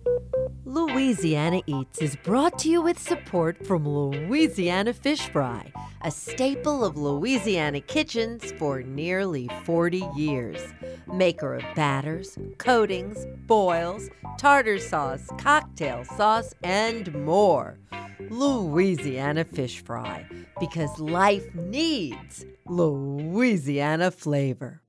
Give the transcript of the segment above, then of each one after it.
Louisiana Eats is brought to you with support from Louisiana Fish Fry, a staple of Louisiana kitchens for nearly 40 years. Maker of batters, coatings, boils, tartar sauce, cocktail sauce, and more. Louisiana Fish Fry, because life needs Louisiana flavor.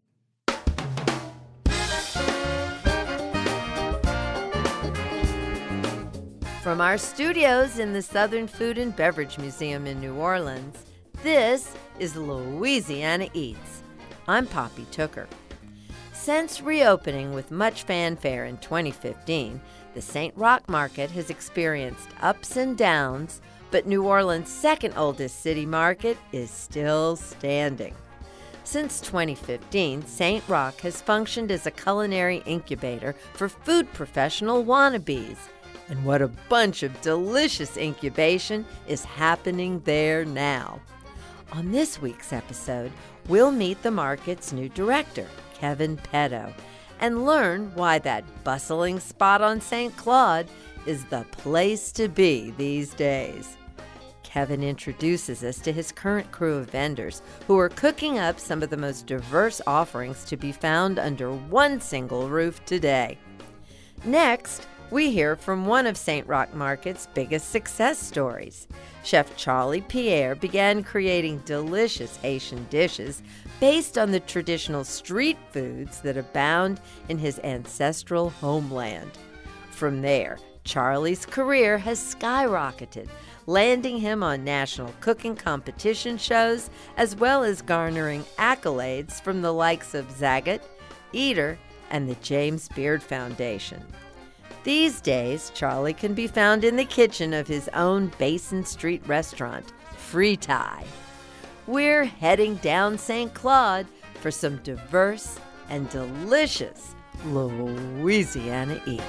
From our studios in the Southern Food and Beverage Museum in New Orleans, this is Louisiana Eats. I'm Poppy Tooker. Since reopening with much fanfare in 2015, the St. Roch Market has experienced ups and downs, but New Orleans' second oldest city market is still standing. Since 2015, St. Roch has functioned as a culinary incubator for food professional wannabes. And what a bunch of delicious incubation is happening there now. On this week's episode, we'll meet the market's new director, Kevin Peto, and learn why that bustling spot on St. Claude is the place to be these days. Kevin introduces us to his current crew of vendors who are cooking up some of the most diverse offerings to be found under one single roof today. Next, we hear from one of St. Roch Market's biggest success stories. Chef Charlie Pierre began creating delicious Haitian dishes based on the traditional street foods that abound in his ancestral homeland. From there, Charlie's career has skyrocketed, landing him on national cooking competition shows, as well as garnering accolades from the likes of Zagat, Eater, and the James Beard Foundation. These days, Charlie can be found in the kitchen of his own Basin Street restaurant, Free Thai. We're heading down St. Claude for some diverse and delicious Louisiana Eats.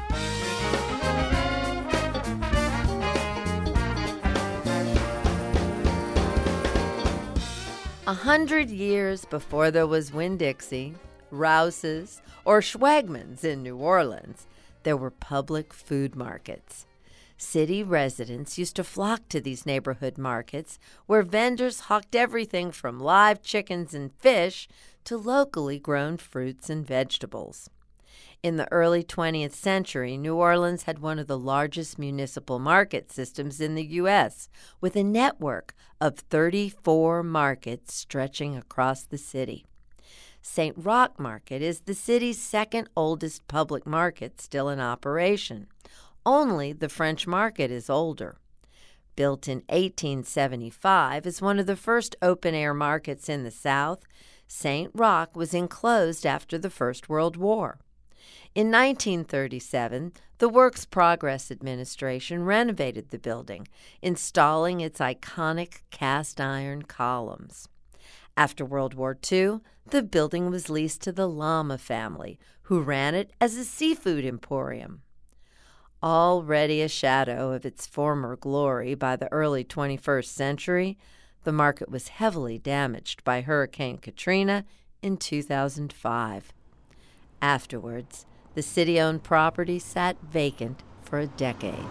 100 years before there was Winn-Dixie, Rouse's, or Schwagman's in New Orleans, there were public food markets. City residents used to flock to these neighborhood markets where vendors hawked everything from live chickens and fish to locally grown fruits and vegetables. In the early 20th century, New Orleans had one of the largest municipal market systems in the U.S., with a network of 34 markets stretching across the city. St. Roch Market is the city's second oldest public market still in operation. Only the French Market is older. Built in 1875 as one of the first open-air markets in the South, St. Roch was enclosed after the First World War. In 1937, the Works Progress Administration renovated the building, installing its iconic cast-iron columns. After World War II, the building was leased to the Lama family, who ran it as a seafood emporium. Already a shadow of its former glory by the early 21st century, the market was heavily damaged by Hurricane Katrina in 2005. Afterwards, the city-owned property sat vacant for a decade.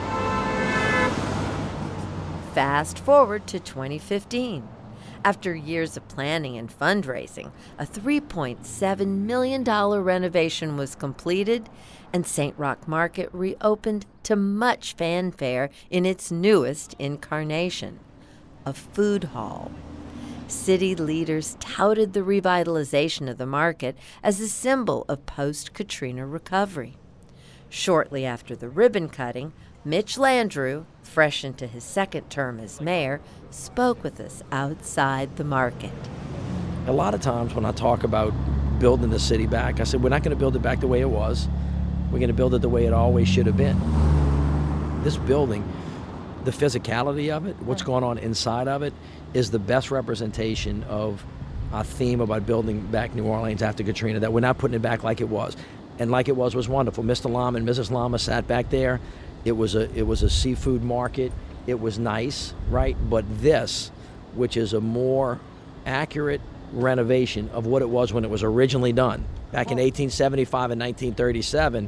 Fast forward to 2015. After years of planning and fundraising, a $3.7 million renovation was completed, and St. Roch Market reopened to much fanfare in its newest incarnation, a food hall. City leaders touted the revitalization of the market as a symbol of post-Katrina recovery. Shortly after the ribbon cutting, Mitch Landrieu, fresh into his second term as mayor, spoke with us outside the market. A lot of times when I talk about building the city back, I said, we're not going to build it back the way it was. We're going to build it the way it always should have been. This building, the physicality of it, what's going on inside of it, is the best representation of our theme about building back New Orleans after Katrina, that we're not putting it back like it was. And like it was wonderful. Mr. Lama and Mrs. Lama sat back there. It was a seafood market. It was nice, right? But this, which is a more accurate renovation of what it was when it was originally done, back in 1875 and 1937,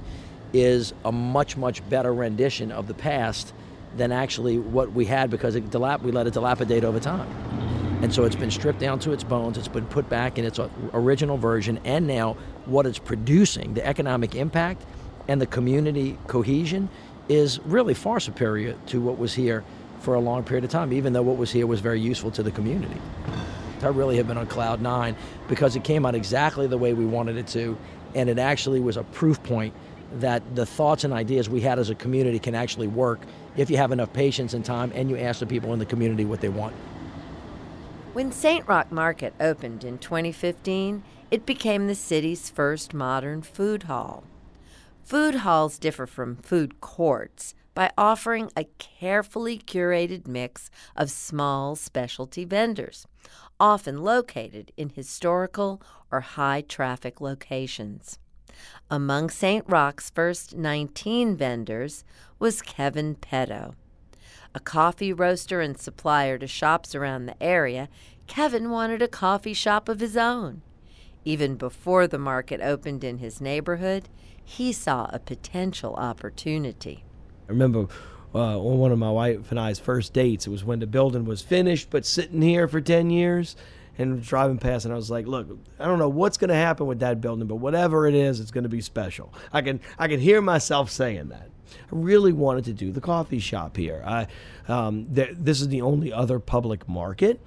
is a much, much better rendition of the past than actually what we had, because we let it dilapidate over time. And so it's been stripped down to its bones, it's been put back in its original version, and now what it's producing, the economic impact and the community cohesion, is really far superior to what was here for a long period of time, even though what was here was very useful to the community. I really have been on cloud nine because it came out exactly the way we wanted it to, and it actually was a proof point that the thoughts and ideas we had as a community can actually work if you have enough patience and time and you ask the people in the community what they want. When St. Roch Market opened in 2015, it became the city's first modern food hall. Food halls differ from food courts by offering a carefully curated mix of small specialty vendors, often located in historical or high-traffic locations. Among St. Roch's first 19 vendors was Kevin Petto. A coffee roaster and supplier to shops around the area, Kevin wanted a coffee shop of his own. Even before the market opened in his neighborhood, he saw a potential opportunity. I remember on one of my wife and I's first dates, it was when the building was finished but sitting here for 10 years, and driving past, and I was like, look, I don't know what's going to happen with that building, but whatever it is, it's going to be special. I can hear myself saying that. I really wanted to do the coffee shop here. This is the only other public market.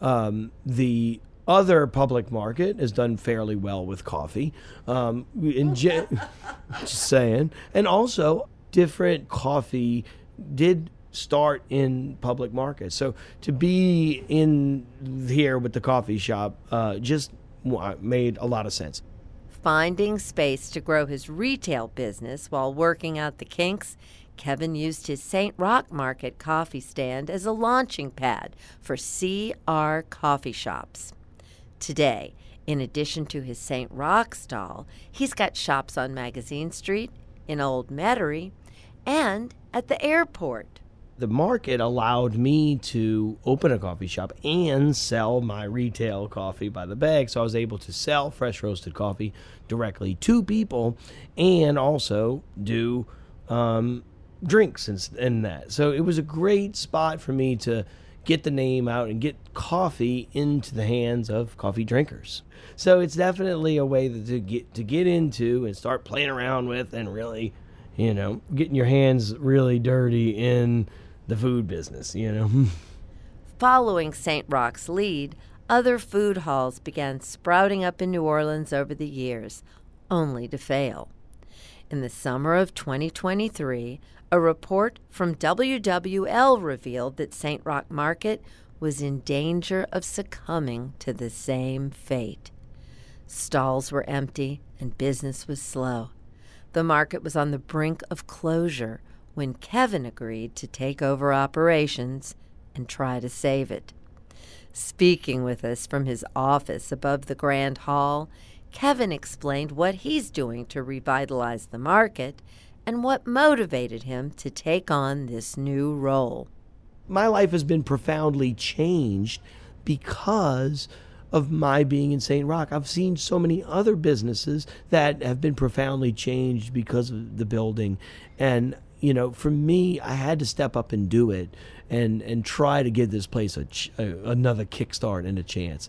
The other public market has done fairly well with coffee. Just saying. And also, different coffee did start in public markets. So to be in here with the coffee shop just made a lot of sense. Finding space to grow his retail business while working out the kinks, Kevin used his St. Roch Market coffee stand as a launching pad for CR coffee shops. Today, in addition to his St. Roch stall, he's got shops on Magazine Street, in Old Metairie, and at the airport. The market allowed me to open a coffee shop and sell my retail coffee by the bag. So I was able to sell fresh roasted coffee directly to people and also do drinks and that. So it was a great spot for me to get the name out and get coffee into the hands of coffee drinkers. So it's definitely a way to get into and start playing around with and really, getting your hands really dirty in the food business, Following St. Roch's lead, other food halls began sprouting up in New Orleans over the years, only to fail. In the summer of 2023, a report from WWL revealed that St. Roch Market was in danger of succumbing to the same fate. Stalls were empty and business was slow. The market was on the brink of closure when Kevin agreed to take over operations and try to save it. Speaking with us from his office above the Grand Hall, Kevin explained what he's doing to revitalize the market and what motivated him to take on this new role. My life has been profoundly changed because of my being in St. Roch. I've seen so many other businesses that have been profoundly changed because of the building. And for me, I had to step up and do it and try to give this place another kickstart and a chance.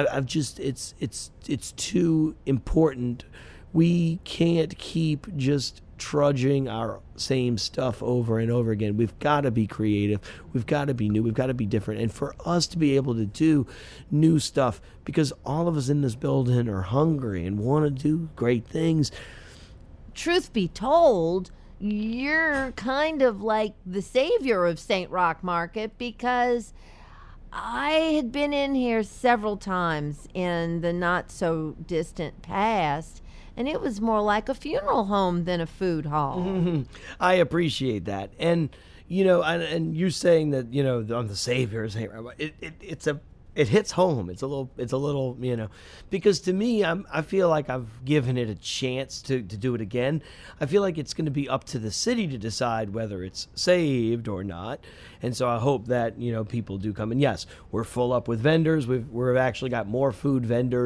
It's too important. We can't keep just trudging our same stuff over and over again. We've got to be creative. We've got to be new. We've got to be different. And for us to be able to do new stuff, because all of us in this building are hungry and want to do great things. Truth be told, you're kind of like the savior of St. Roch Market, because I had been in here several times in the not so distant past, and it was more like a funeral home than a food hall. Mm-hmm. I appreciate that. And and you saying that, I'm the savior of St. Roch, it hits home. It's a little, because to me, I feel like I've given it a chance to do it again. I feel like it's going to be up to the city to decide whether it's saved or not. And so I hope that, people do come. And yes, we're full up with vendors. We've actually got more food vendors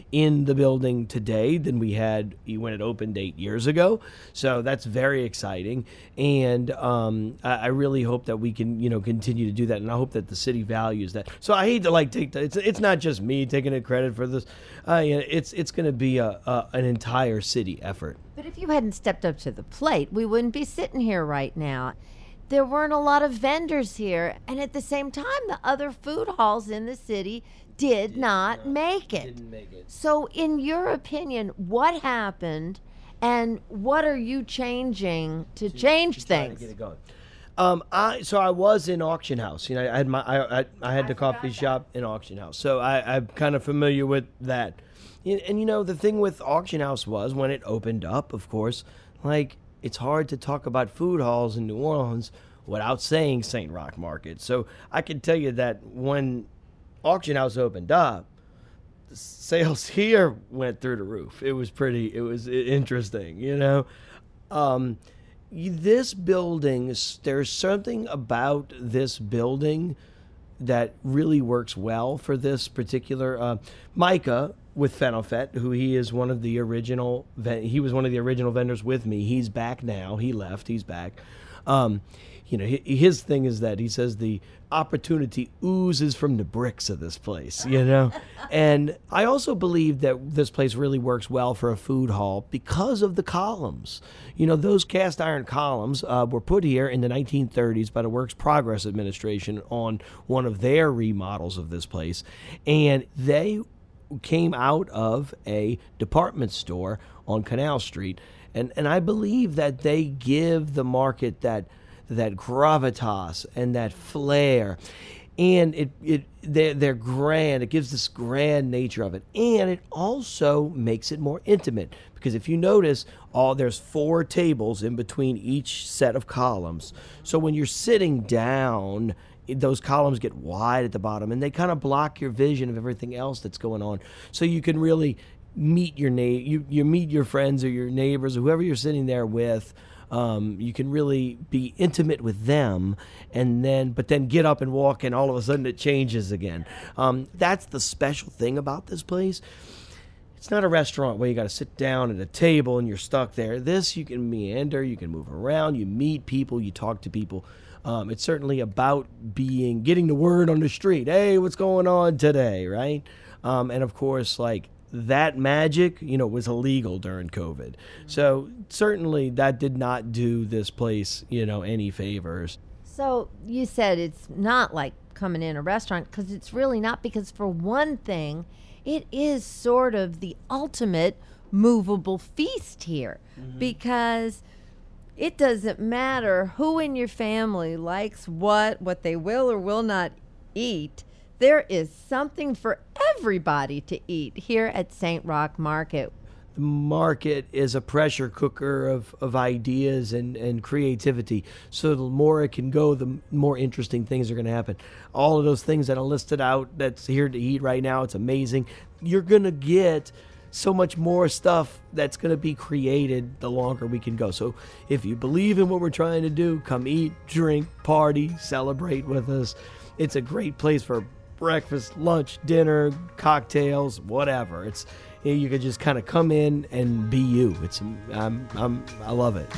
in the building today than we had when it opened 8 years ago. So that's very exciting. And I really hope that we can, continue to do that. And I hope that the city values that. So I hate to take that. It's not just me taking the credit for this. It's going to be an entire city effort. But if you hadn't stepped up to the plate, we wouldn't be sitting here right now. There weren't a lot of vendors here, and at the same time, the other food halls in the city did not make it. Didn't make it. So, in your opinion, what happened, and what are you changing to change try to things? get it going. I was in Auction House. I had the coffee shop in Auction House, so I'm kind of familiar with that. And the thing with Auction House was when it opened up, of course, it's hard to talk about food halls in New Orleans without saying St. Roch Market. So I can tell you that when Auction House opened up, the sales here went through the roof. It was interesting, This building, there's something about this building that really works well for this particular Micah with Fenofet, who he was one of the original vendors with me. He's back now. He left. He's back. His thing is that he says the opportunity oozes from the bricks of this place, And I also believe that this place really works well for a food hall because of the columns. Those cast iron columns were put here in the 1930s by the Works Progress Administration on one of their remodels of this place. And they came out of a department store on Canal Street. And I believe that they give the market that gravitas and that flair, and they're grand. It gives this grand nature of it, and it also makes it more intimate, because if you notice, there's 4 tables in between each set of columns. So when you're sitting down, those columns get wide at the bottom, and they kind of block your vision of everything else that's going on. So you can really meet you meet your friends or your neighbors or whoever you're sitting there with. You can really be intimate with them, but then get up and walk, and all of a sudden it changes again. That's the special thing about this place. It's not a restaurant where you got to sit down at a table and you're stuck there. This, you can meander, you can move around, you meet people, you talk to people. It's certainly about getting the word on the street. Hey, what's going on today, right? And of course, that magic, was illegal during COVID. So certainly that did not do this place, any favors. So you said it's not like coming in a restaurant, because it's really not, because for one thing, it is sort of the ultimate movable feast here, because it doesn't matter who in your family likes what they will or will not eat. There is something for everybody to eat here at St. Roch Market. The market is a pressure cooker of ideas and creativity. So the more it can go, the more interesting things are going to happen. All of those things that are listed out that's here to eat right now, it's amazing. You're going to get so much more stuff that's going to be created the longer we can go. So if you believe in what we're trying to do, come eat, drink, party, celebrate with us. It's a great place for breakfast, lunch, dinner, cocktails, whatever. You could just kind of come in and be you. I love it.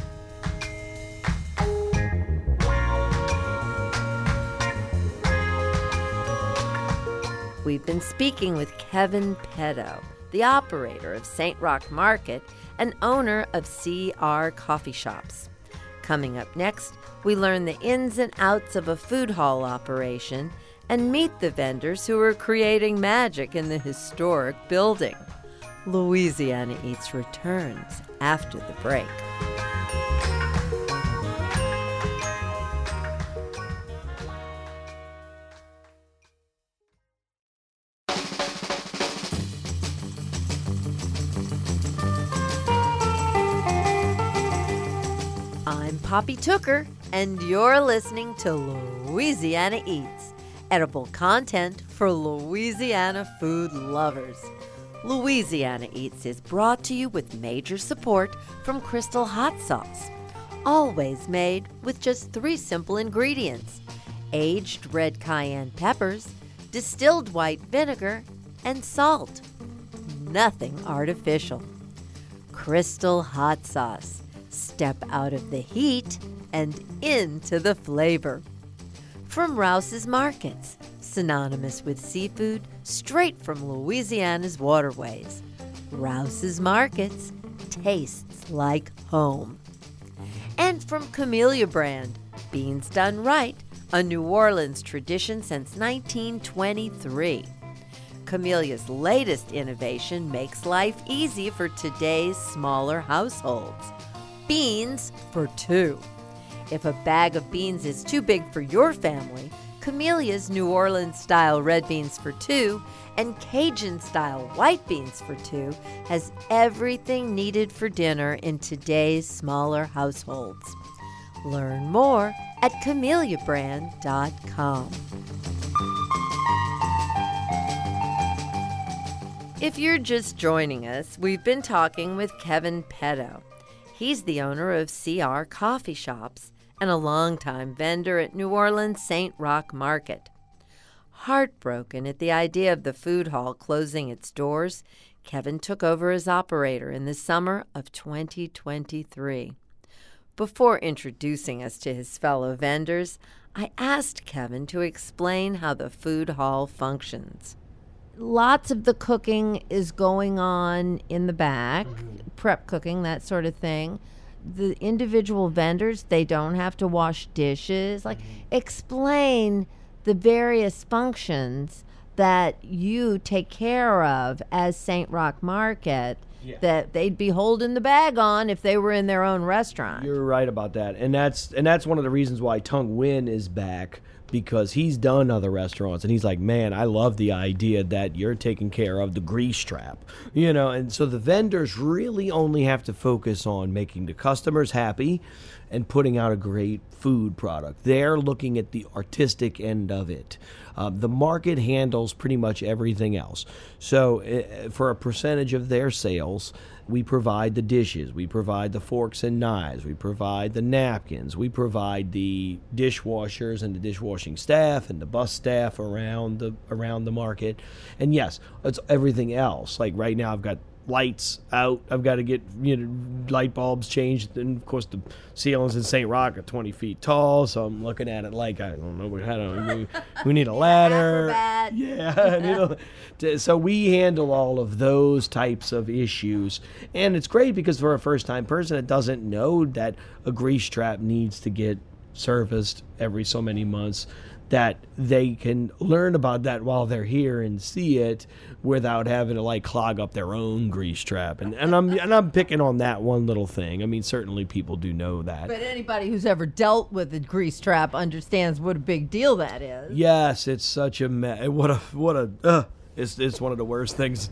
We've been speaking with Kevin Peto, the operator of St. Roch Market and owner of CR Coffee Shops. Coming up next, we learn the ins and outs of a food hall operation and meet the vendors who are creating magic in the historic building. Louisiana Eats returns after the break. I'm Poppy Tooker, and you're listening to Louisiana Eats, edible content for Louisiana food lovers. Louisiana Eats is brought to you with major support from Crystal Hot Sauce, always made with just 3 simple ingredients: aged red cayenne peppers, distilled white vinegar, and salt. nothing artificial. Crystal hot sauce. Step out of the heat and into the flavor. From Rouse's Markets, synonymous with seafood, straight from Louisiana's waterways. Rouse's Markets tastes like home. And from Camellia Brand, beans done right, a New Orleans tradition since 1923. Camellia's latest innovation makes life easy for today's smaller households. Beans for two. If a bag of beans is too big for your family, Camellia's New Orleans-style red beans for two and Cajun-style white beans for two has everything needed for dinner in today's smaller households. Learn more at CameliaBrand.com. If you're just joining us, we've been talking with Kevin Petto. He's the owner of CR Coffee Shops and a longtime vendor at New Orleans St. Roch Market. Heartbroken at the idea of the food hall closing its doors, Kevin took over as operator in the summer of 2023. Before introducing us to his fellow vendors, I asked Kevin to explain how the food hall functions. Lots of the cooking is going on in the back, prep cooking, that sort of thing. The individual vendors, they don't have to wash dishes. Explain the various functions that you take care of as St. Roch Market that they'd be holding the bag on if they were in their own restaurant. You're right about that, and that's one of the reasons why Tung Nguyen is back, because he's done other restaurants and he's like, man, I love the idea that you're taking care of the grease trap, and so the vendors really only have to focus on making the customers happy and putting out a great food product. They're looking at the artistic end of it. The market handles pretty much everything else. So for a percentage of their sales, we provide the dishes, we provide the forks and knives, we provide the napkins, we provide the dishwashers and the dishwashing staff and the bus staff around the market. And yes, it's everything else. Like right now I've got lights out. I've got to get light bulbs changed, and of course the ceilings in St. Roch are 20 feet tall, so I'm looking at it like I don't know. We need a ladder. So we handle all of those types of issues, and it's great because for a first-time person that doesn't know that a grease trap needs to get serviced every so many months, that they can learn about that while they're here and see it without having to clog up their own grease trap. And I'm picking on that one little thing. I mean, certainly people do know that. But anybody who's ever dealt with a grease trap understands what a big deal that is. Yes, it's such a mess. It's one of the worst things.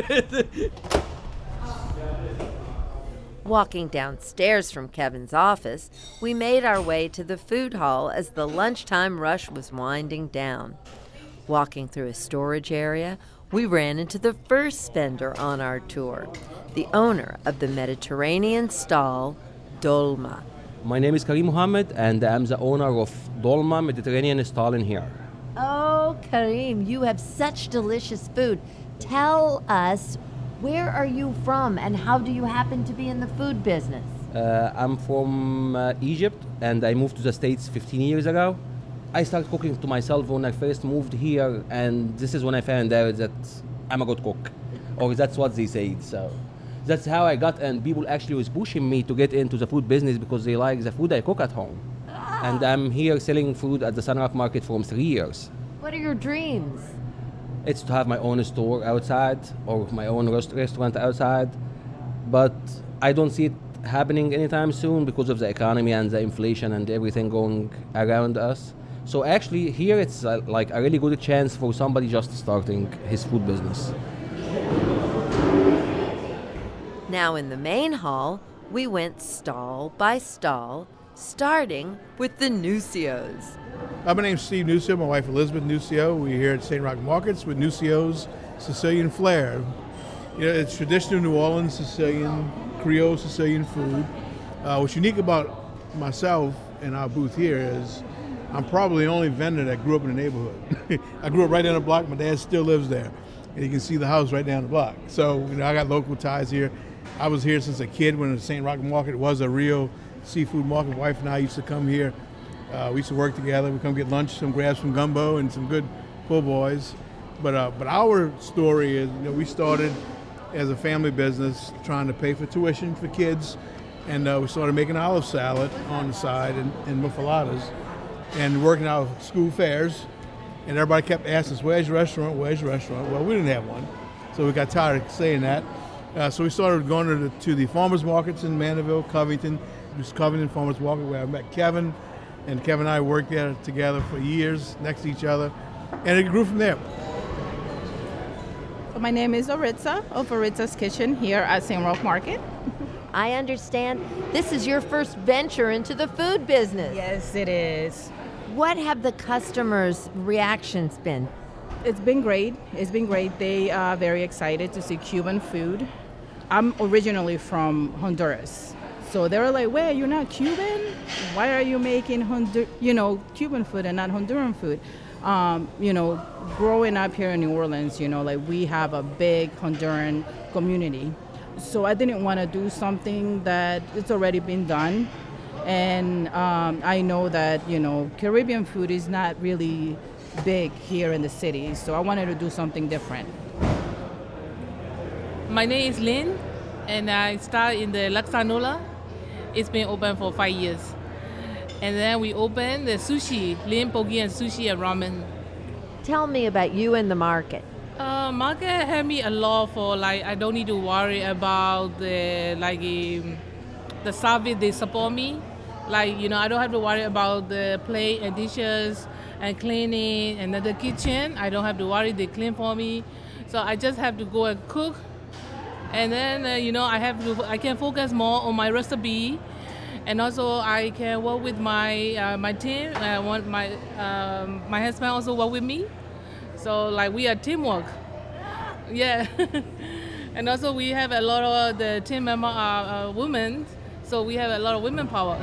Walking downstairs from Kevin's office, we made our way to the food hall as the lunchtime rush was winding down. Walking through a storage area, we ran into the first vendor on our tour, the owner of the Mediterranean stall, Dolma. My name is Karim Mohammed, and I'm the owner of Dolma Mediterranean stall in here. Oh, Karim, you have such delicious food. Tell us, where are you from and how do you happen to be in the food business? I'm from Egypt, and I moved to the States 15 years ago. I started cooking to myself when I first moved here, and this is when I found out that I'm a good cook, or that's what they said. So that's how I got, and people actually was pushing me to get into the food business because they like the food I cook at home. And I'm here selling food at the St. Roch Market for 3 years. What are your dreams? It's to have my own store outside or my own restaurant outside, but I don't see it happening anytime soon because of the economy and the inflation and everything going around us. So actually here it's like a really good chance for somebody just starting his food business. Now in the main hall, we went stall by stall, starting with the Nucios. My name's Steve Nucio, my wife Elizabeth Nucio. We're here at St. Roch Markets with Nucio's Sicilian Flair. It's traditional New Orleans Sicilian, Creole Sicilian food. What's unique about myself and our booth here is I'm probably the only vendor that grew up in the neighborhood. I grew up right in the block. My dad still lives there. and you can see the house right down the block. So I got local ties here. I was here since a kid when the St. Roch Market was a real seafood market. My wife and I used to come here. We used to work together. We come get lunch, grab some gumbo and some good po' boys. But our story is, we started as a family business trying to pay for tuition for kids, and we started making olive salad on the side and muffaladas, and working out school fairs. And everybody kept asking us, "Where's your restaurant? Where's your restaurant?" Well, we didn't have one, so we got tired of saying that. So we started going to the farmers markets in Mandeville, Covington. It was Covington Farmers Market where I met Kevin, and Kevin and I worked there together for years next to each other, and it grew from there. My name is Oritza of Oritza's Kitchen here at St. Roch Market. I understand this is your first venture into the food business. Yes, it is. What have the customers' reactions been? It's been great. It's been great. They are very excited to see Cuban food. I'm originally from Honduras. So they were like, "Wait, you're not Cuban? Why are you making Cuban food and not Honduran food?" Growing up here in New Orleans, we have a big Honduran community. So I didn't want to do something that it's already been done. And I know that, Caribbean food is not really big here in the city. So I wanted to do something different. My name is Lynn, and I started in the Laxanola. It's been open for 5 years. And then we opened the sushi, Lynn Pogi and Sushi and Ramen. Tell me about you and the market. Market helped me a lot for I don't need to worry about the service. They support me. I don't have to worry about the plate and dishes and cleaning, and then the kitchen. I don't have to worry. They clean for me. So I just have to go and cook. And then, I can focus more on my recipe. And also I can work with my team. My husband also work with me. So we are teamwork. Yeah. And also we have a lot of the team member are women. So we have a lot of women power.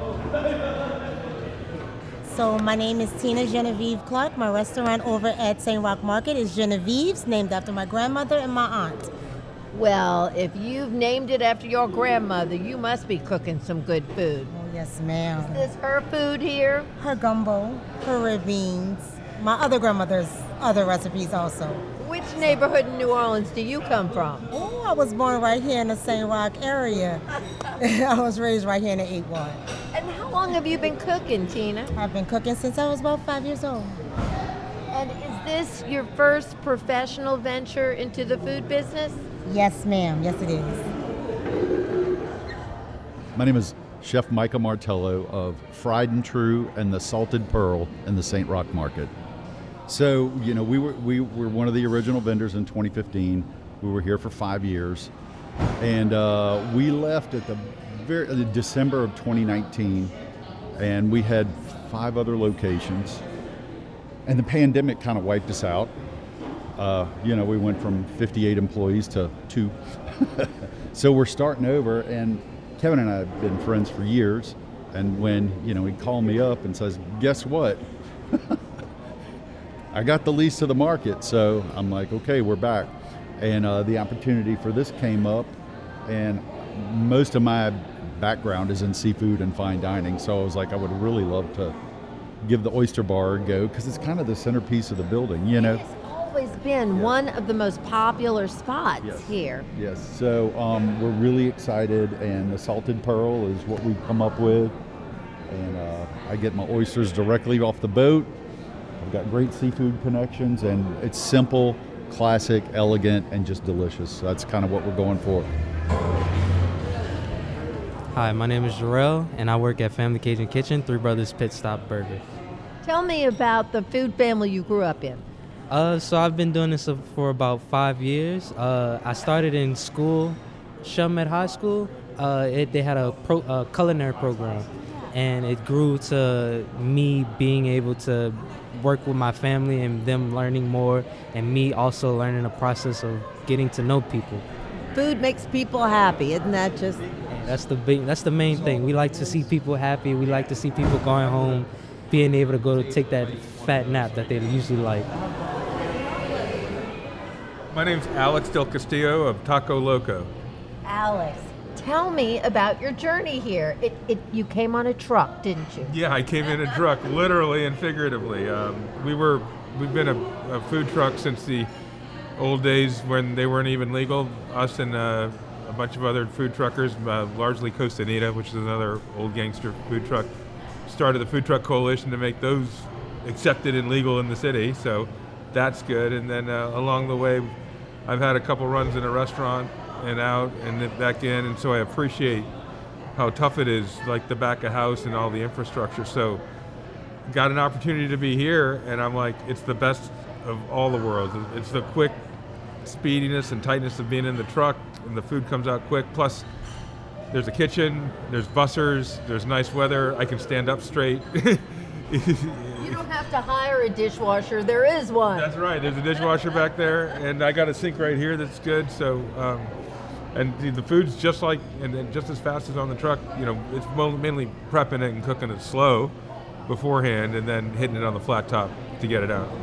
So my name is Tina Genevieve Clark. My restaurant over at St. Roch Market is Genevieve's, named after my grandmother and my aunt. Well, if you've named it after your grandmother, you must be cooking some good food. Oh, yes, ma'am. Is this her food here? Her gumbo, her red beans, my other grandmother's other recipes also. Which neighborhood in New Orleans do you come from? Oh, I was born right here in the St. Roch area. I was raised right here in the 8th Ward. And how long have you been cooking, Tina? I've been cooking since I was about 5 years old. And is this your first professional venture into the food business? Yes, ma'am. Yes, it is. My name is Chef Micah Martello of Fried and True and the Salted Pearl in the St. Roch Market. So, we were one of the original vendors in 2015. We were here for 5 years, and we left at the December of 2019, and we had 5 other locations, and the pandemic kind of wiped us out. We went from 58 employees to 2. So we're starting over, and Kevin and I have been friends for years. And when, he called me up and says, "Guess what? I got the lease to the market." So I'm like, okay, we're back. And the opportunity for this came up, and most of my background is in seafood and fine dining. So I was like, I would really love to give the oyster bar a go, because it's kind of the centerpiece of the building, Always been one of the most popular spots here. Yes, so we're really excited, and the Salted Pearl is what we've come up with, and I get my oysters directly off the boat. I've got great seafood connections, and it's simple, classic, elegant, and just delicious. So that's kind of what we're going for. Hi, my name is Jarrell, and I work at Family Cajun Kitchen, Three Brothers Pit Stop Burger. Tell me about the food family you grew up in. So I've been doing this for about 5 years. I started in school, Chalmette High School. They had a culinary program, and it grew to me being able to work with my family and them learning more, and me also learning the process of getting to know people. Food makes people happy, isn't that just? That's the main thing. We like to see people happy. We like to see people going home, being able to go to take that fat nap that they usually like. My name's Alex Del Castillo of Taco Loco. Alex, tell me about your journey here. You came on a truck, didn't you? Yeah, I came in a truck, literally and figuratively. We've been a food truck since the old days when they weren't even legal. Us and a bunch of other food truckers, largely Costa Nita, which is another old gangster food truck, started the Food Truck Coalition to make those accepted and legal in the city. So that's good. And then along the way, I've had a couple runs in a restaurant and out and then back in, and so I appreciate how tough it is, like the back of house and all the infrastructure. So got an opportunity to be here, and I'm like, it's the best of all the worlds. It's the quick speediness and tightness of being in the truck, and the food comes out quick. Plus, there's a kitchen, there's bussers, there's nice weather. I can stand up straight. You don't have to hire a dishwasher. There is one. That's right. There's a dishwasher back there, and I got a sink right here that's good. So, and the food's just like, and just as fast as on the truck. You know, it's mainly prepping it and cooking it slow beforehand, and then hitting it on the flat top to get it out.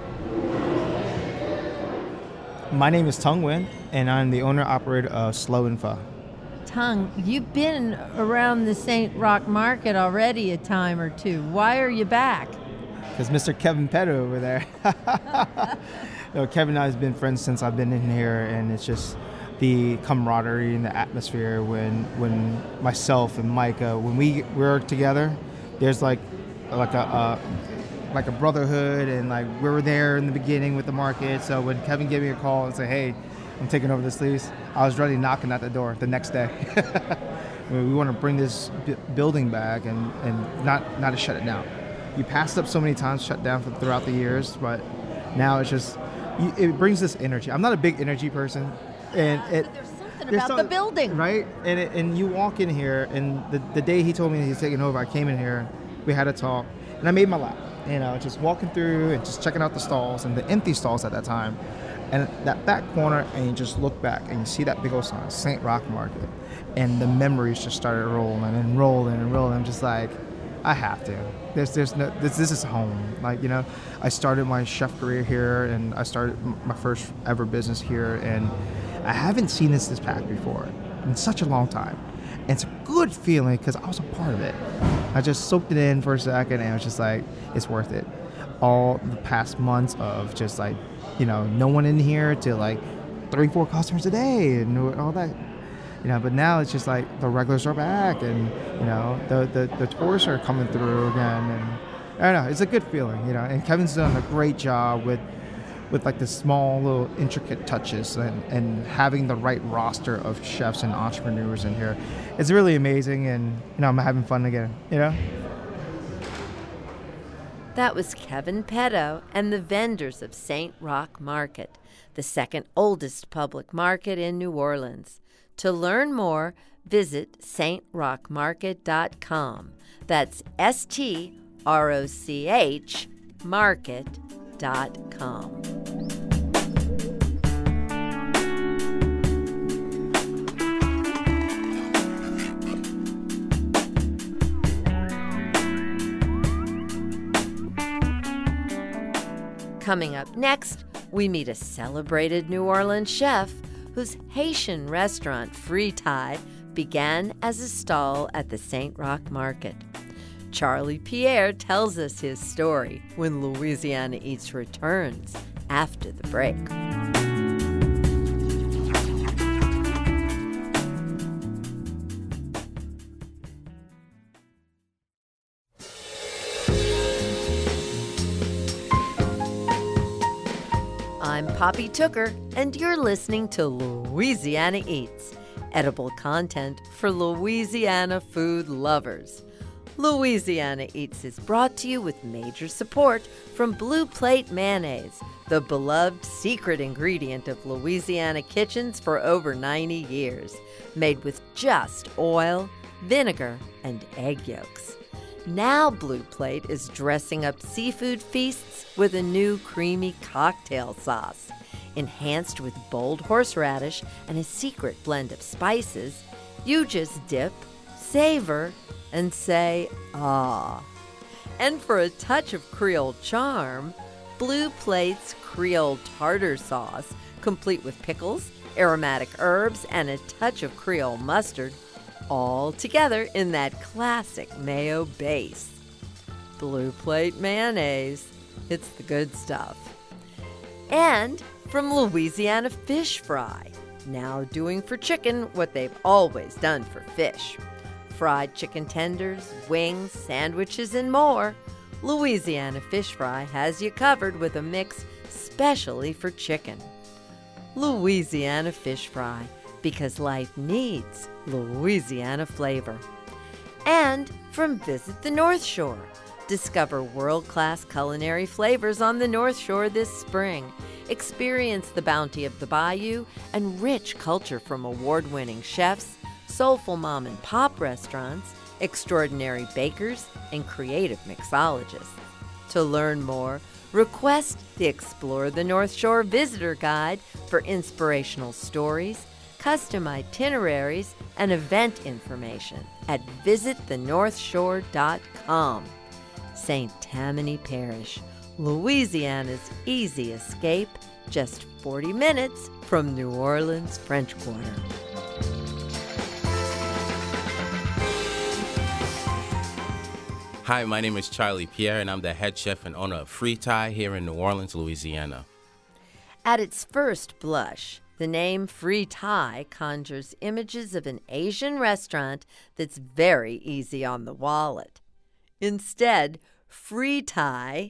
My name is Tung Nguyen, and I'm the owner-operator of Slow and Pho. Tung, you've been around the St. Roch Market already a time or two. Why are you back? Because Mr. Kevin Petto over there. Kevin and I have been friends since I've been in here, and it's just the camaraderie and the atmosphere when myself and Micah, when we work together, there's like a brotherhood, and like we were there in the beginning with the market. So when Kevin gave me a call and said, "Hey, I'm taking over this lease," I was ready knocking at the door the next day. We want to bring this building back and not to shut it down. You passed up so many times, shut down throughout the years, but now it's just, it brings this energy. I'm not a big energy person, and there's something about the building, right? And you walk in here, and the day he told me he's taking over, I came in here, we had a talk, and I made my lap. You know, just walking through and just checking out the stalls and the empty stalls at that time. And that back corner, and you just look back and you see that big old sign, St. Roch Market. And the memories just started rolling and rolling and rolling. I'm just like, I have to. This is home. Like, you know, I started my chef career here, and I started my first ever business here, and I haven't seen this packed before in such a long time. And it's a good feeling because I was a part of it. I just soaked it in for a second, and it was just like, it's worth it. All the past months of just like, you know, no one in here to like 3-4 customers a day and all that, you know, but now it's just like the regulars are back, and, you know, the tourists are coming through again, and I don't know, it's a good feeling, you know, and Kevin's done a great job with like the small little intricate touches and having the right roster of chefs and entrepreneurs in here. It's really amazing, and, you know, I'm having fun again, you know? That was Kevin Petto and the vendors of St. Roch Market, the second oldest public market in New Orleans. To learn more, visit strochmarket.com. That's STROCH market.com. Coming up next, we meet a celebrated New Orleans chef whose Haitian restaurant, Free Thai, began as a stall at the St. Roch Market. Charlie Pierre tells us his story when Louisiana Eats returns after the break. I'm Poppy Tooker, and you're listening to Louisiana Eats, edible content for Louisiana food lovers. Louisiana Eats is brought to you with major support from Blue Plate Mayonnaise, the beloved secret ingredient of Louisiana kitchens for over 90 years, made with just oil, vinegar, and egg yolks. Now Blue Plate is dressing up seafood feasts with a new creamy cocktail sauce. Enhanced with bold horseradish and a secret blend of spices, you just dip, savor, and say, ah. And for a touch of Creole charm, Blue Plate's Creole tartar sauce complete with pickles, aromatic herbs, and a touch of Creole mustard, all together in that classic mayo base. Blue Plate mayonnaise. It's the good stuff. And from Louisiana Fish Fry, now doing for chicken what they've always done for fish. Fried chicken tenders, wings, sandwiches, and more. Louisiana Fish Fry has you covered with a mix specially for chicken. Louisiana Fish Fry, because life needs Louisiana flavor. And from Visit the North Shore, discover world-class culinary flavors on the North Shore this spring. Experience the bounty of the bayou and rich culture from award-winning chefs, soulful mom-and-pop restaurants, extraordinary bakers, and creative mixologists. To learn more, request the Explore the North Shore Visitor Guide for inspirational stories, custom itineraries, and event information at visitthenorthshore.com. St. Tammany Parish, Louisiana's easy escape, just 40 minutes from New Orleans French Quarter. Hi, my name is Charlie Pierre, and I'm the head chef and owner of Free Thai here in New Orleans, Louisiana. At its first blush, the name Free Thai conjures images of an Asian restaurant that's very easy on the wallet. Instead, Free Thai,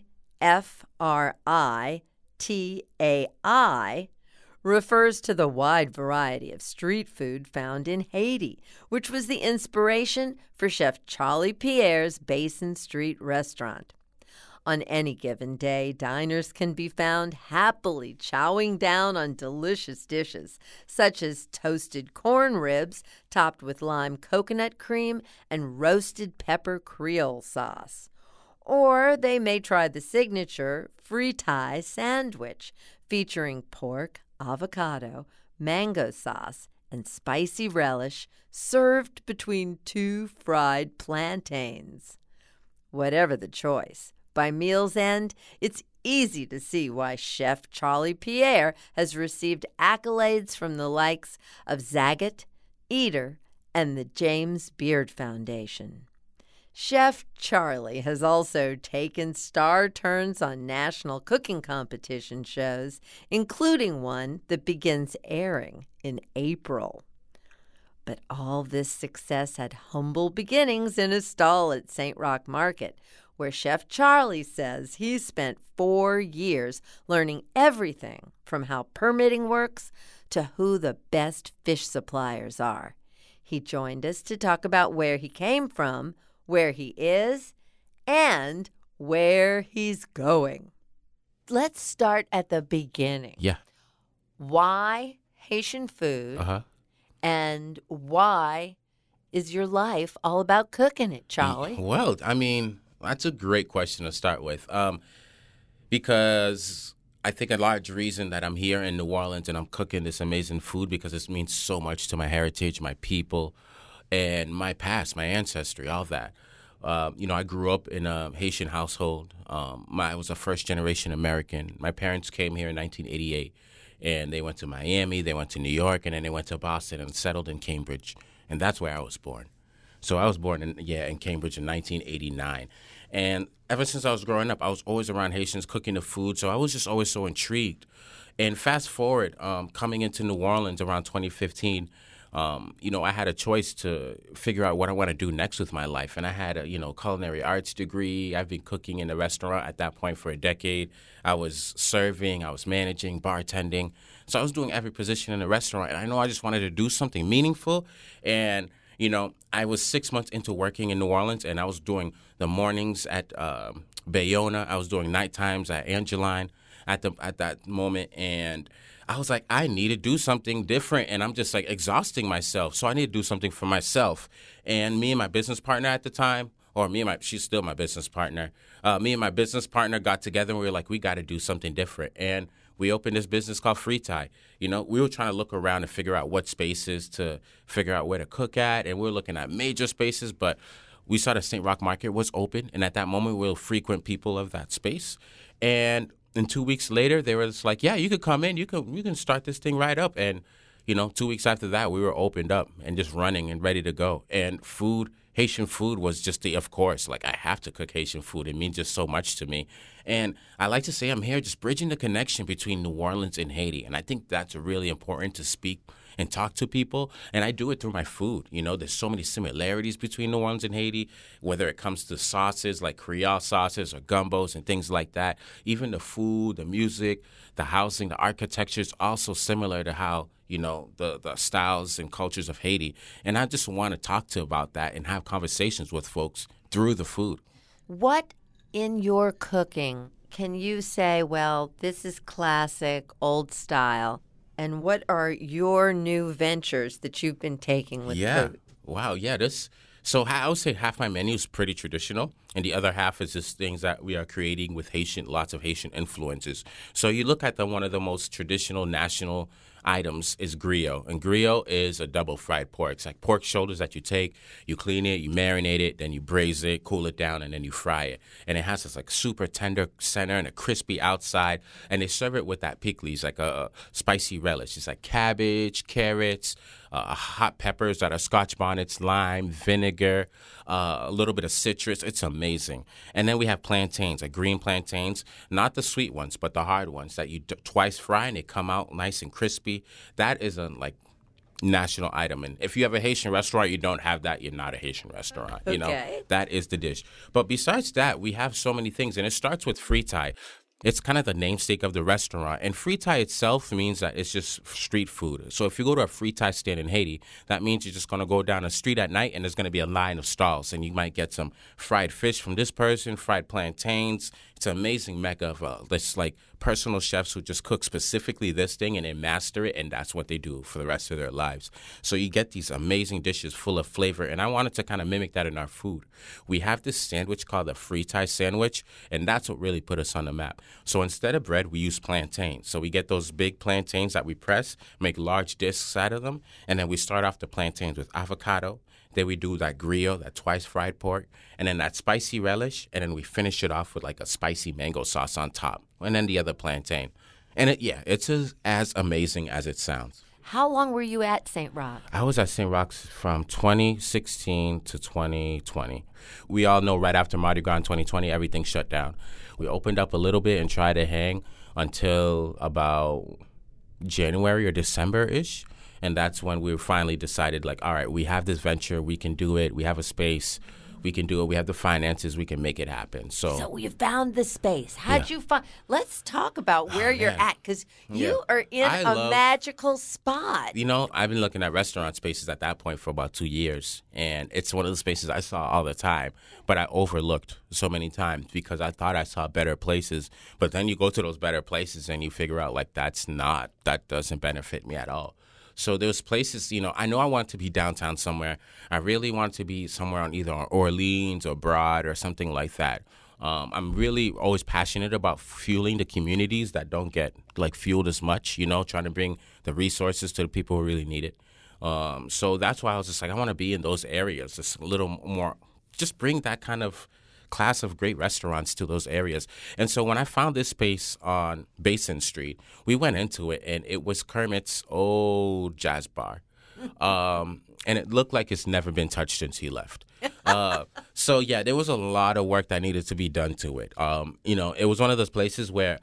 Fritai, refers to the wide variety of street food found in Haiti, which was the inspiration for Chef Charlie Pierre's Basin Street restaurant. On any given day, diners can be found happily chowing down on delicious dishes, such as toasted corn ribs topped with lime coconut cream and roasted pepper Creole sauce. Or they may try the signature Free Thai sandwich, featuring pork, avocado, mango sauce, and spicy relish served between two fried plantains. Whatever the choice, by meal's end, it's easy to see why Chef Charlie Pierre has received accolades from the likes of Zagat, Eater, and the James Beard Foundation. Chef Charlie has also taken star turns on national cooking competition shows, including one that begins airing in April. But all this success had humble beginnings in a stall at St. Roch Market, where Chef Charlie says he spent 4 years learning everything from how permitting works to who the best fish suppliers are. He joined us to talk about where he came from, where he is, and where he's going. Let's start at the beginning. Yeah. Why Haitian food? And why is your life all about cooking it, Charlie? Well, I mean, that's a great question to start with. Because I think a large reason that I'm here in New Orleans and I'm cooking this amazing food because it means so much to my heritage, my people, and my past, my ancestry, all that. I grew up in a Haitian household. I was a first-generation American. My parents came here in 1988, and they went to Miami, they went to New York, and then they went to Boston and settled in Cambridge, and that's where I was born. So I was born in Cambridge in 1989, and ever since I was growing up, I was always around Haitians cooking the food, so I was just always so intrigued. And fast forward, coming into New Orleans around 2015, I had a choice to figure out what I want to do next with my life. And I had a, culinary arts degree. I've been cooking in a restaurant at that point for a decade. I was serving, I was managing, bartending. So I was doing every position in the restaurant. And I know I just wanted to do something meaningful. And, I was 6 months into working in New Orleans, and I was doing the mornings at Bayona. I was doing night times at Angeline at that moment. And I was like, I need to do something different, and I'm just like exhausting myself. So I need to do something for myself. And me and my business partner at the time, she's still my business partner. Me and my business partner got together, and we were like, we got to do something different. And we opened this business called Free Thai. We were trying to look around and figure out what spaces to figure out where to cook at, and we were looking at major spaces, but we saw the St. Roch Market was open, and at that moment, we were frequent people of that space. And and 2 weeks later, they were just like, yeah, you could come in. You can start this thing right up. And, 2 weeks after that, we were opened up and just running and ready to go. And Haitian food was just of course, like I have to cook Haitian food. It means just so much to me. And I like to say I'm here just bridging the connection between New Orleans and Haiti. And I think that's really important to speak and talk to people. And I do it through my food. There's so many similarities between New Orleans and Haiti, whether it comes to sauces like Creole sauces or gumbos and things like that. Even the food, the music, the housing, the architecture is also similar to how the styles and cultures of Haiti. And I just want to talk about that and have conversations with folks through the food. What in your cooking can you say, well, this is classic, old style, and what are your new ventures that you've been taking with food? Wow, yeah. So I would say half my menu is pretty traditional, and the other half is just things that we are creating with lots of Haitian influences. So you look at one of the most traditional national items is griot. And griot is a double fried pork. It's like pork shoulders that you take, you clean it, you marinate it, then you braise it, cool it down, and then you fry it. And it has this like super tender center and a crispy outside. And they serve it with that pickles, like a spicy relish. It's like cabbage, carrots, hot peppers that are scotch bonnets, lime, vinegar, a little bit of citrus. It's amazing. And then we have plantains, like green plantains, not the sweet ones, but the hard ones that you twice fry and they come out nice and crispy. That is a national item. And if you have a Haitian restaurant, you don't have that, you're not a Haitian restaurant. Okay. That is the dish. But besides that, we have so many things. And it starts with fritai. It's kind of the namesake of the restaurant. And fritai itself means that it's just street food. So if you go to a fritai stand in Haiti, that means you're just going to go down the street at night and there's going to be a line of stalls. And you might get some fried fish from this person, fried plantains. It's an amazing mecca of this personal chefs who just cook specifically this thing and they master it, and that's what they do for the rest of their lives. So you get these amazing dishes full of flavor, and I wanted to kind of mimic that in our food. We have this sandwich called the fritai sandwich, and that's what really put us on the map. So instead of bread, we use plantains. So we get those big plantains that we press, make large discs out of them, and then we start off the plantains with avocado. Then we do that griot, that twice fried pork, and then that spicy relish, and then we finish it off with like a spicy mango sauce on top, and then the other plantain. And it's as amazing as it sounds. How long were you at St. Roch? I was at St. Roch from 2016 to 2020. We all know right after Mardi Gras in 2020, everything shut down. We opened up a little bit and tried to hang until about January or December-ish. And that's when we finally decided, all right, we have this venture, we can do it, we have a space, we can do it, we have the finances, we can make it happen. So you found the space. How'd you find? Let's talk about where you're at, because you are in a magical spot. I've been looking at restaurant spaces at that point for about 2 years, and it's one of the spaces I saw all the time, but I overlooked so many times because I thought I saw better places. But then you go to those better places and you figure out that doesn't benefit me at all. So there's places, I know I want to be downtown somewhere. I really want to be somewhere on either Orleans or Broad or something like that. I'm really always passionate about fueling the communities that don't get fueled as much, trying to bring the resources to the people who really need it. So that's why I was just I want to be in those areas, just a little more, just bring that kind of class of great restaurants to those areas. And so when I found this space on Basin Street, we went into it, and it was Kermit's old jazz bar. And it looked like it's never been touched since he left. So, there was a lot of work that needed to be done to it. It was one of those places where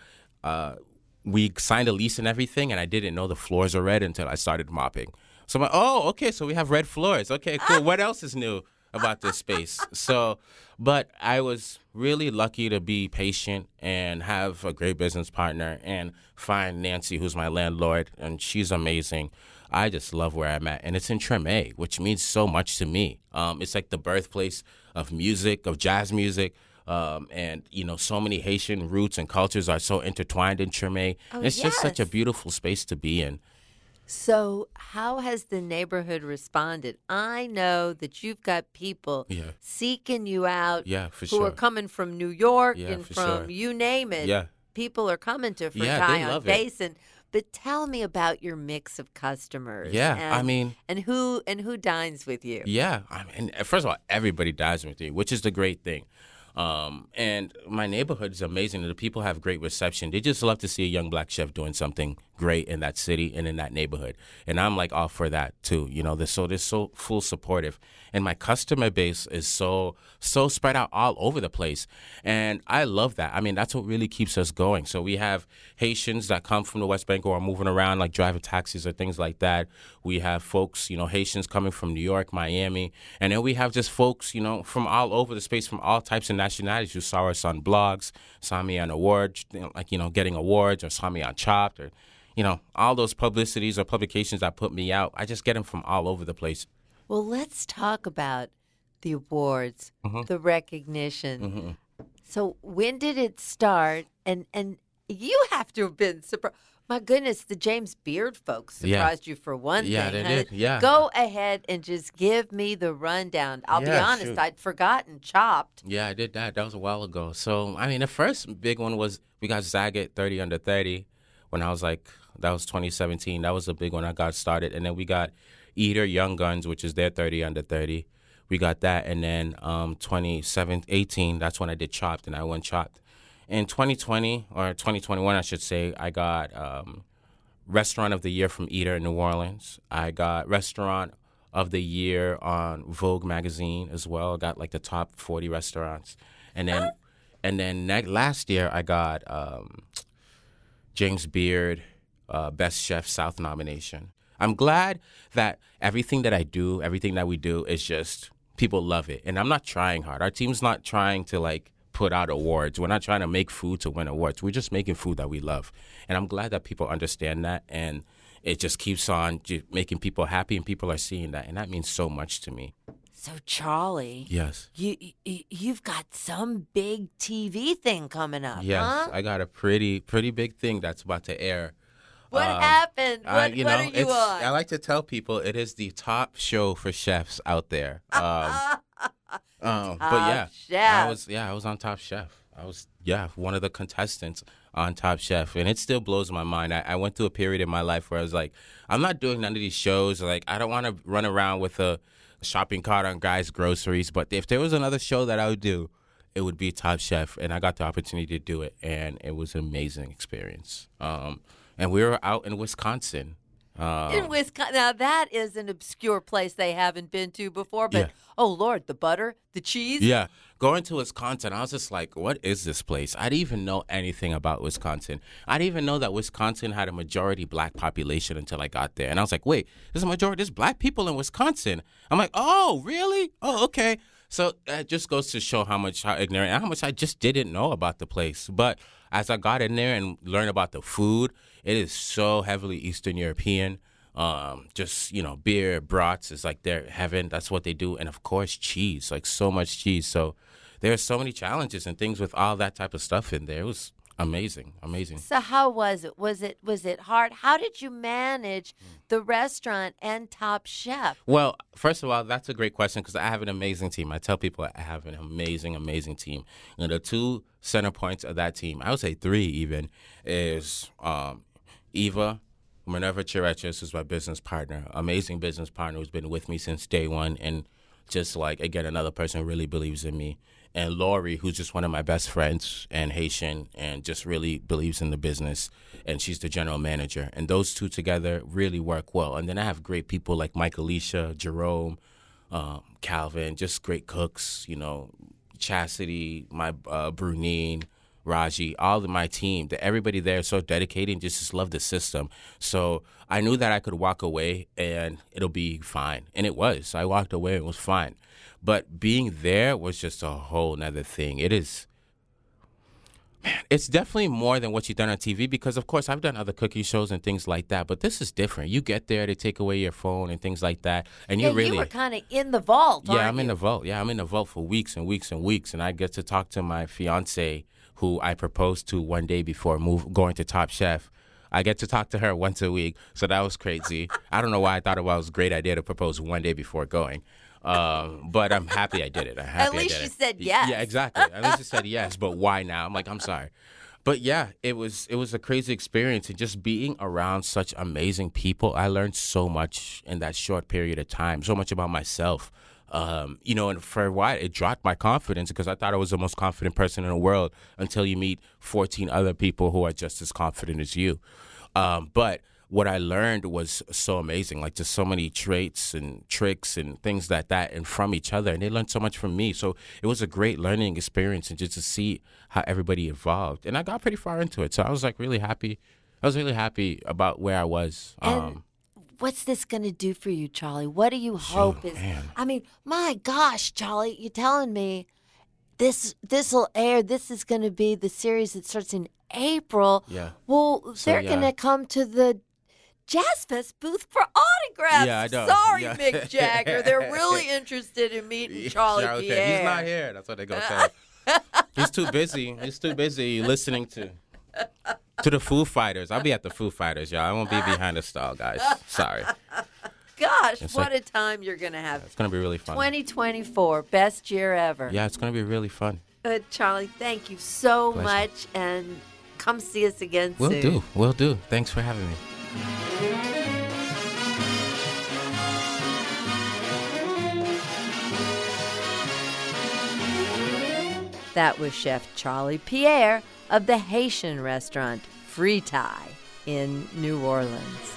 we signed a lease and everything, and I didn't know the floors were red until I started mopping. So I'm like, oh, okay, so we have red floors. Okay, cool. What else is new about this space? But I was really lucky to be patient and have a great business partner and find Nancy, who's my landlord, and she's amazing. I just love where I'm at, and it's in Treme, which means so much to me. It's like the birthplace of music, of jazz music, and so many Haitian roots and cultures are so intertwined in Treme. It's just such a beautiful space to be in. So how has the neighborhood responded? I know that you've got people seeking you out who are coming from New York and from you name it. Yeah. People are coming to Fritai on Basin. But tell me about your mix of customers. Yeah, and who dines with you. Yeah, first of all, everybody dines with you, which is the great thing. And my neighborhood is amazing. The people have great reception. They just love to see a young black chef doing something great in that city and in that neighborhood. And I'm like all for that too. You know, they're so full supportive. And my customer base is so spread out all over the place. And I love that. I mean, that's what really keeps us going. So we have Haitians that come from the West Bank who are moving around, like driving taxis or things like that. We have folks, you know, Haitians coming from New York, Miami. And then we have just folks, you know, from all over the space, from all types of nationalities who saw us on blogs, saw me on awards, like, you know, getting awards, or saw me on Chopped, or, you know, all those publicities or publications that put me out. I just get them from all over the place. Well, let's talk about the awards, the recognition. So when did it start? And you have to have been surprised. My goodness, the James Beard folks surprised you for one thing. Yeah, they did. Yeah. Go ahead and just give me the rundown. I'll be honest, shoot. I'd forgotten Chopped. Yeah, I did that. That was a while ago. So, I mean, the first big one was we got Zagat 30 Under 30 when I was like, that was 2017. That was a big one I got started. And then we got Eater Young Guns, which is their 30 Under 30. We got that. And then 2018, that's when I did Chopped, and I won Chopped. In 2020, or 2021, I should say, I got Restaurant of the Year from Eater in New Orleans. I got Restaurant of the Year on Vogue magazine as well. I got like the top 40 restaurants. And then last year, I got James Beard Best Chef South nomination. I'm glad that everything that I do, everything that we do is just, people love it. And I'm not trying hard. Our team's not trying to like put out awards. We're not trying to make food to win awards. We're just making food that we love. And I'm glad that people understand that, and it just keeps on making people happy, and people are seeing that, and that means so much to me. So, Charlie. Yes. You've got some big TV thing coming up, Yes, huh? I got a pretty big thing that's about to air. What happened? What are you on? I like to tell people it is the top show for chefs out there. But yeah, I was on Top Chef. I was one of the contestants on Top Chef, and it still blows my mind. I went through a period in my life where I was like, I'm not doing none of these shows. Like, I don't want to run around with a shopping cart on guys' groceries. But if there was another show that I would do, it would be Top Chef, and I got the opportunity to do it, and it was an amazing experience. And we were out in Wisconsin. In Wisconsin. Now, that is an obscure place they haven't been to before, but, oh, Lord, the butter, the cheese. Yeah. Going to Wisconsin, I was just like, what is this place? I didn't even know anything about Wisconsin. I didn't even know that Wisconsin had a majority black population until I got there. And I was like, wait, there's black people in Wisconsin. I'm like, oh, really? Oh, okay. So that just goes to show how ignorant and how much I just didn't know about the place. But as I got in there and learned about the food, it is so heavily Eastern European. Just, beer, brats is like their heaven. That's what they do. And, of course, cheese, like so much cheese. So there are so many challenges and things with all that type of stuff in there. It was amazing. So how was it? Was it hard? How did you manage the restaurant and Top Chef? Well, first of all, that's a great question because I have an amazing team. I tell people I have an amazing, amazing team. And the two center points of that team, I would say three even, is Eva Minerva Chirechis, who's my business partner, amazing business partner who's been with me since day one, and just like, again, another person who really believes in me. And Lori, who's just one of my best friends and Haitian and just really believes in the business, and she's the general manager. And those two together really work well. And then I have great people like Mike Alicia, Jerome, Calvin, just great cooks, Chastity, my Brunine, Raji, all of my team, everybody there is so dedicated and just love the system. So I knew that I could walk away and it'll be fine. And it was. I walked away and it was fine. But being there was just a whole nother thing. It's definitely more than what you've done on TV because, of course, I've done other cooking shows and things like that. But this is different. You get there, they take away your phone and things like that. And you were kind of in the vault, Yeah, I'm in the vault. Yeah, I'm in the vault for weeks and weeks and weeks. And I get to talk to my fiance, who I proposed to one day before going to Top Chef. I get to talk to her once a week, so that was crazy. I don't know why I thought it was a great idea to propose one day before going. But I'm happy I did it. At least you said yes. Yeah, exactly. At least I said yes, but why now? I'm like, I'm sorry. But yeah, it was a crazy experience, and just being around such amazing people, I learned so much in that short period of time, so much about myself. And for a while, it dropped my confidence because I thought I was the most confident person in the world until you meet 14 other people who are just as confident as you. But what I learned was so amazing, like just so many traits and tricks and things like that and from each other. And they learned so much from me. So it was a great learning experience and just to see how everybody evolved. And I got pretty far into it. So I was like really happy. I was really happy about where I was. And what's this going to do for you, Charlie? What do you hope is? Man. I mean, my gosh, Charlie, you're telling me this will air. This is going to be the series that starts in April. Yeah. Well, they're going to come to the Jazz Fest booth for autographs. Yeah, I know. Sorry, Yeah. Mick Jagger. They're really interested in meeting Charlie Pierre. He's not here. That's what they gonna say. He's too busy. He's too busy listening to the Foo Fighters. I'll be at the Foo Fighters, y'all. I won't be behind the stall, guys. Sorry. Gosh, It's what like- a time you're going to have. It's gonna be really fun. 2024, best year ever. Yeah, it's gonna be really fun. Charlie, thank you so Pleasure. much, and come see us again Will soon. do. Will do. Thanks for having me. That was Chef Charlie Pierre of the Haitian restaurant Fritai in New Orleans.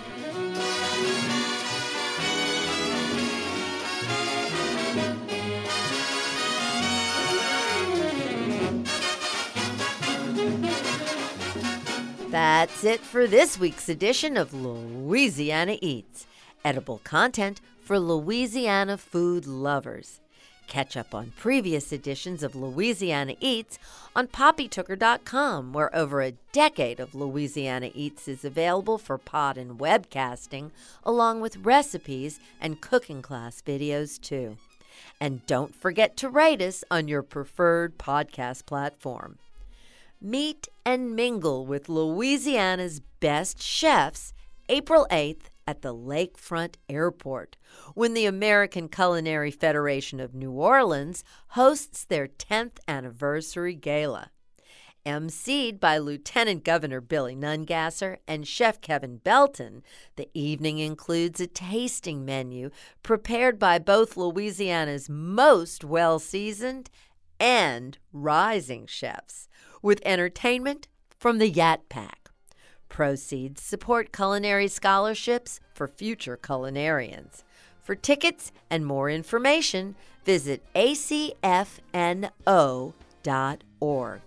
That's it for this week's edition of Louisiana Eats, edible content for Louisiana food lovers. Catch up on previous editions of Louisiana Eats on poppytooker.com, where over a decade of Louisiana Eats is available for pod and webcasting, along with recipes and cooking class videos too. And don't forget to rate us on your preferred podcast platform. Meet and mingle with Louisiana's best chefs April 8th at the Lakefront Airport, when the American Culinary Federation of New Orleans hosts their 10th anniversary gala. emceed by Lieutenant Governor Billy Nungasser and Chef Kevin Belton, the evening includes a tasting menu prepared by both Louisiana's most well-seasoned and rising chefs, with entertainment from the Yat Pack. Proceeds support culinary scholarships for future culinarians. For tickets and more information, visit acfno.org.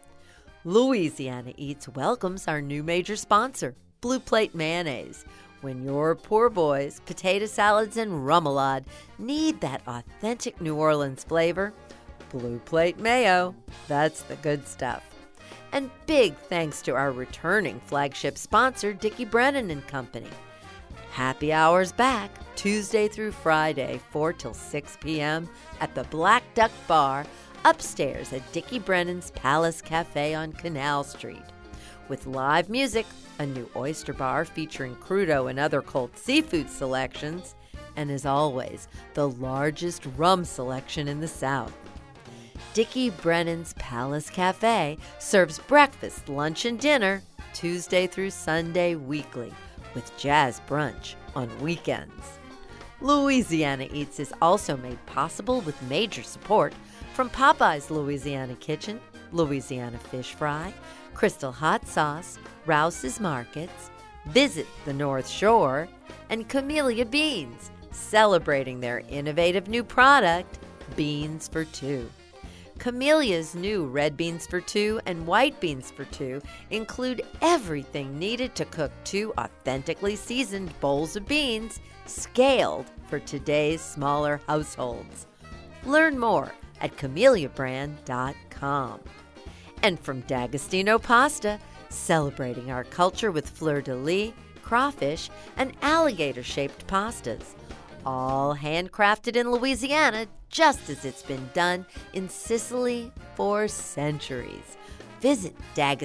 Louisiana Eats welcomes our new major sponsor, Blue Plate Mayonnaise. When your poor boys, potato salads, and remoulade need that authentic New Orleans flavor, Blue Plate Mayo, that's the good stuff. And big thanks to our returning flagship sponsor, Dickie Brennan and Company. Happy hours back, Tuesday through Friday, 4 till 6 p.m. at the Black Duck Bar, upstairs at Dickie Brennan's Palace Cafe on Canal Street. With live music, a new oyster bar featuring crudo and other cold seafood selections, and as always, the largest rum selection in the South. Dickie Brennan's Palace Cafe serves breakfast, lunch, and dinner Tuesday through Sunday weekly, with jazz brunch on weekends. Louisiana Eats is also made possible with major support from Popeye's Louisiana Kitchen, Louisiana Fish Fry, Crystal Hot Sauce, Rouse's Markets, Visit the North Shore, and Camellia Beans, celebrating their innovative new product, Beans for Two. Camelia's new red beans for two and white beans for two include everything needed to cook 2 authentically seasoned bowls of beans, scaled for today's smaller households. Learn more at CameliaBrand.com. And from D'Agostino Pasta, celebrating our culture with fleur-de-lis, crawfish, and alligator-shaped pastas. All handcrafted in Louisiana, just as it's been done in Sicily for centuries. Visit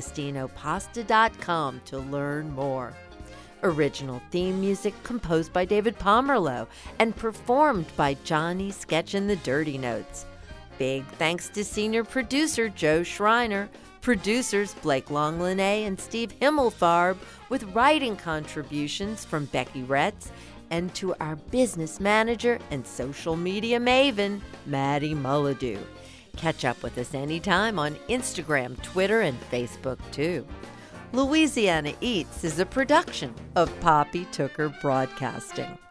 d'agostinopasta.com to learn more. Original theme music composed by David Pomerleau and performed by Johnny Sketch and the Dirty Notes. Big thanks to senior producer Joe Schreiner, producers Blake Longlinay and Steve Himmelfarb, with writing contributions from Becky Retz and to our business manager and social media maven, Maddie Mulladoo. Catch up with us anytime on Instagram, Twitter, and Facebook, too. Louisiana Eats is a production of Poppy Tooker Broadcasting.